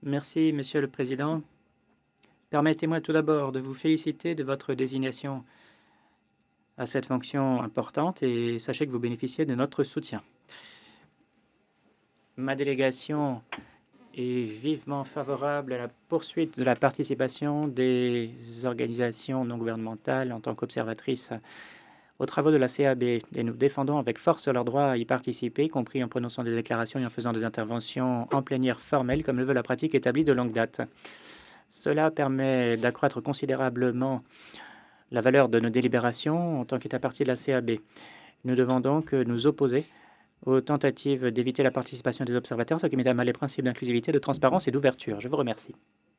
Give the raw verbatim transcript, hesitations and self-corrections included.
Merci, Monsieur le Président. Permettez-moi tout d'abord de vous féliciter de votre désignation à cette fonction importante et sachez que vous bénéficiez de notre soutien. Ma délégation est vivement favorable à la poursuite de la participation des organisations non gouvernementales en tant qu'observatrices aux travaux de la C A B et nous défendons avec force leur droit à y participer, y compris en prononçant des déclarations et en faisant des interventions en plénière formelle, comme le veut la pratique établie de longue date. Cela permet d'accroître considérablement la valeur de nos délibérations en tant qu'État partie de la C A B. Nous devons donc nous opposer aux tentatives d'éviter la participation des observateurs, ce qui met à mal les principes d'inclusivité, de transparence et d'ouverture. Je vous remercie.